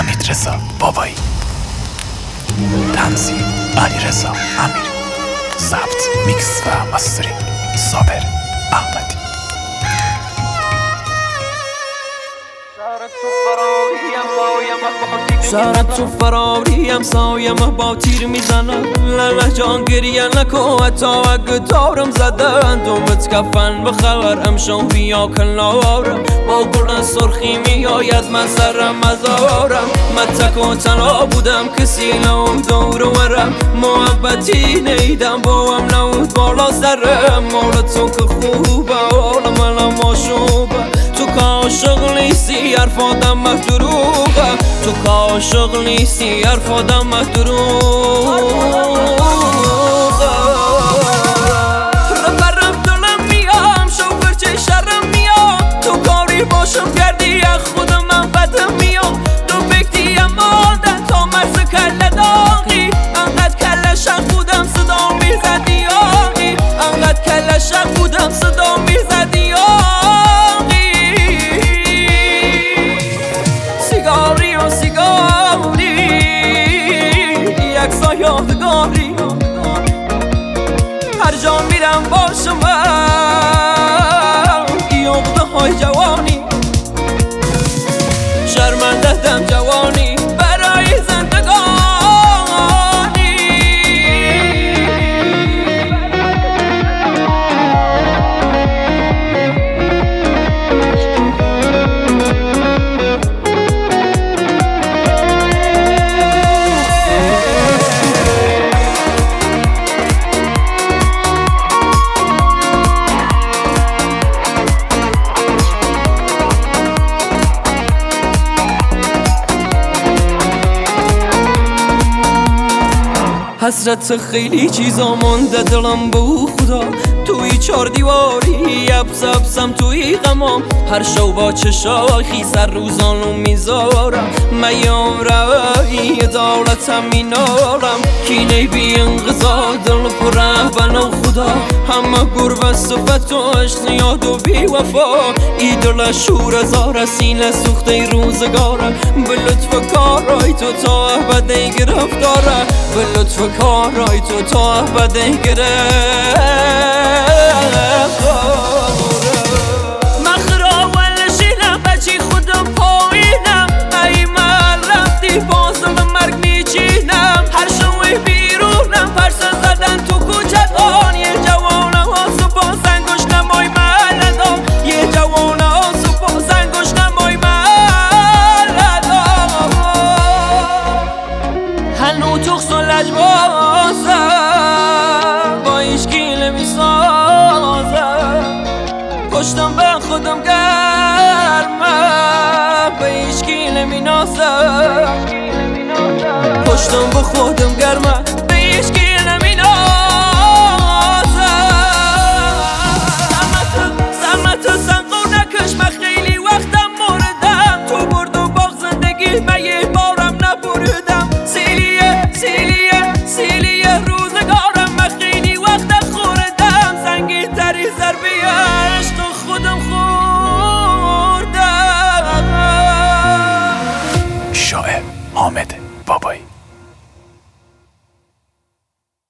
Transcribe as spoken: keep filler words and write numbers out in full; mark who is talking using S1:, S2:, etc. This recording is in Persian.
S1: حمیدرضا بابایی، تنظیم علیرضا امیری، ضبط میکس و ماسترینگ صابر احمدی.
S2: شهرت تو فراریم سایم با تیر میزنم لله جان گریه نکو حتی اگه دارم زدن دومت کفن بخبر امشو بیا کنارم با گل سرخی میاید من سرم ازارم من تک و تنها بودم کسی نود دور ورم محبتی نیدم با هم نود بالا سرم مال تو که خوبه حال منم آشوبه تو که عاشق نیستی حرفادم مهدروغه تو که عاشق نیستی حرفادم مهدروغه رفرم دلم میام شوفر چه شرم میام تو کاری باشم کردی از خودم من بدم میام دو فکتی ماندن تا مرز کل داغی انقدر کل شق بودم صدا میزدی آقی انقدر کل شق بودم صدا میزدی آقی سیگاری و سیگاری یکسا یادگاری هر جا میرم باشم این عقده های جوانی شرمنده دم جوانی برای زندگانی حسرت خیلی چیزا مونده دلم بو خدا توی چار دیواری ابس ابسم توی غمام هر شو با چشاخی سر روزانو میذارم میام روی دولتم مینارم کینه بی انقضا دل پره بنا خدا همه گربه صفت و عشق یاد و بی وفا ای دل شور زار سینه سوخته روزگاره به لطف کارای تو تا ابده گرفتاره به لطف کارای تو تا ابده گرفتاره من خراول شیرم بچی خودم پایینم ای من رفتی بازم مرگ میچینم هر شوی بیرونم پرس زدن تو کوچکان یه جوانه ها صبح زنگوش نمای ملدان یه جوانه ها صبح زنگوش نمای ملدان هنو تخص و لجبازم با ایشکی نمیسازم پشتم به خودم گرمم به ایشکی نمینازم پشتم به خودم گرمم